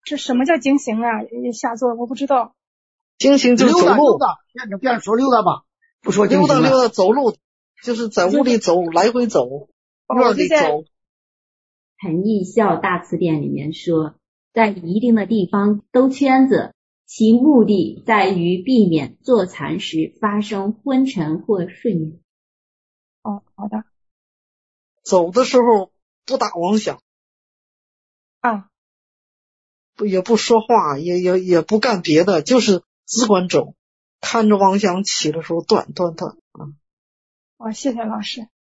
这什么叫经行啊？下作我不知道。 经行就是走路， 别说溜达吧，不说经行了。 溜达走路，就是在屋里走，来回走，院里走。 恒毅孝大词典里面说，在一定的地方兜圈子，其目的在于避免坐禅时发生昏沉或睡眠。 哦，好的。 走的时候不打妄想啊， 也不说话，也不干别的，就是只管走，看着妄想起的时候断啊。 谢谢老师。